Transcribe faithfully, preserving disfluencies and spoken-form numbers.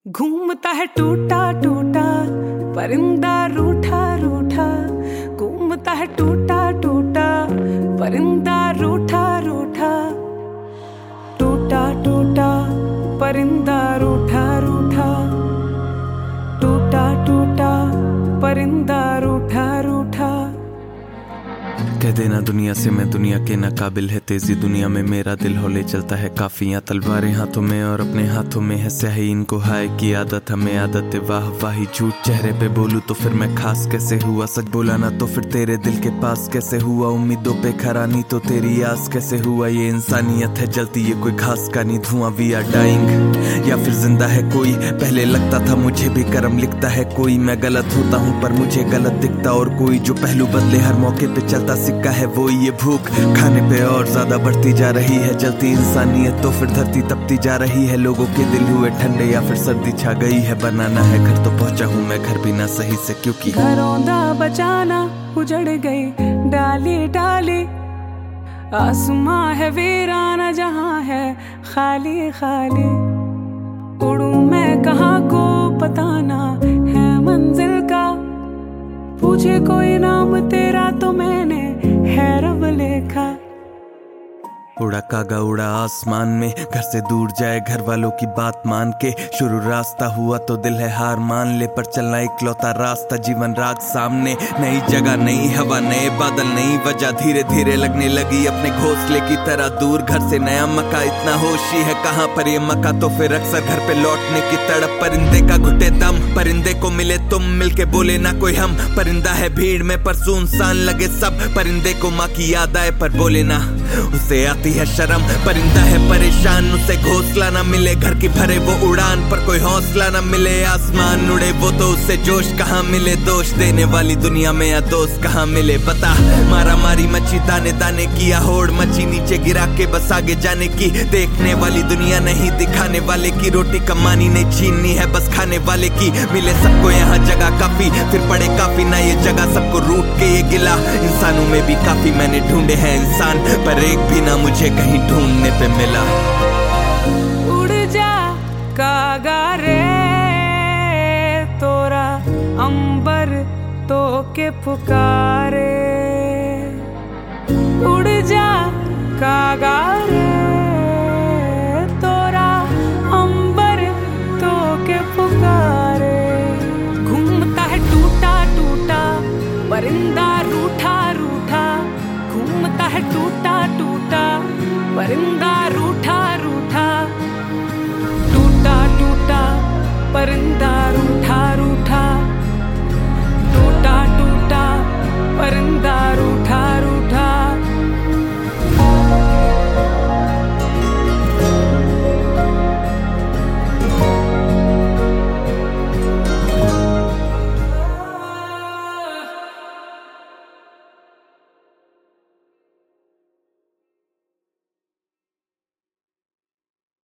घूमता है टूटा टूटा परिंदा रूठा रूठा, घूमता है टूटा टूटा परिंदा रूठा रूठा, टूटा टूटा परिंदा रूठा रूठा, टूटा टूटा परिंदा रूठा रूठा। कह देना दुनिया से मैं दुनिया के ना काबिल है, तेजी दुनिया में मेरा दिल हौले चलता है काफियां, तलवारें हाथों में और अपने हाथों में है स्याही, इनको हाय की आदत हमें आदत है वाह वाही, झूठ चेहरे पे बोलूं तो फिर मैं खास कैसे हुआ, सच बोला ना तो फिर तेरे दिल के पास कैसे हुआ, उम्मीदों पे खरा नहीं तो तेरी आस कैसे हुआ, ये इंसानियत है जलती ये कोई घास का नहीं धुआं, वी आर डाइंग या फिर जिंदा है कोई, पहले लगता था मुझे भी कर्म लिखता है कोई, मैं गलत होता हूँ पर मुझे गलत दिखता और कोई, जो पहलू बदले हर मौके पे चलता सिक्का है वो, ये भूख खाने पे और ज्यादा बढ़ती जा रही है, जलती इंसानियत तो फिर धरती तपती जा रही है, लोगों के दिल हुए ठंडे या फिर सर्दी छा गई है, बनाना है घर तो पहुंचा हूँ मैं घर भी ना सही से, क्योंकि घरों दा बचाना उजड़ गई डाली डाली, आसमां है वीराना जहां है खाली खाली, उड़ू मैं कहाँ को पता ना है मंजिल का, पूछे कोई नाम तेरा तो मैंने है रब लेखा, उड़ा कागा उड़ा आसमान में, घर से दूर जाए घर वालों की बात मान के, शुरू रास्ता हुआ तो दिल है हार मान ले, पर चलना इकलौता रास्ता जीवन रात सामने, नई जगह नई हवा नए बादल नई वजह, धीरे धीरे लगने लगी अपने घोंसले की तरह दूर, घर से नया मका इतना होशी है कहाँ पर ये मका, तो फिर अक्सर घर पे लौटने की तड़प, परिंदे का घुटे दम परिंदे को मिले तुम, मिलके बोले ना कोई हम, परिंदा है भीड़ में पर सुनसान लगे सब, परिंदे को माँ की याद आए पर बोले ना उसे आती है शर्म, परिंदा है परेशान उसे घोंसला ना मिले, घर की भरे वो उड़ान पर कोई हौसला ना मिले, आसमान उड़े वो तो उसे जोश कहाँ मिले, दोष देने वाली दुनिया में या दोस्त कहाँ मिले, बता मारा मारी मची दाने दाने की होड़ मची, नीचे गिरा के बस आगे जाने की, देखने वाली दुनिया नहीं दिखाने वाले की, रोटी कमानी नहीं छीननी है बस खाने वाले की, मिले सबको यहाँ जगह काफी फिर पड़े काफी ना ये जगह सबको रूट के ये गिला, इंसानों में भी काफी मैंने ढूंढे हैं इंसान पर एक भी ना मुझे कहीं ढूंढने पे मिला। उड़ जा कागा रे तोरा अंबर तो के पुकारे, उड़ जा कागा रे तोरा अंबर तो के पुकारे, घूमता है टूटा टूटा परिंदा रूठा रूठा, घूमता है टूटा टूटा परिंदा रूठा रूठा।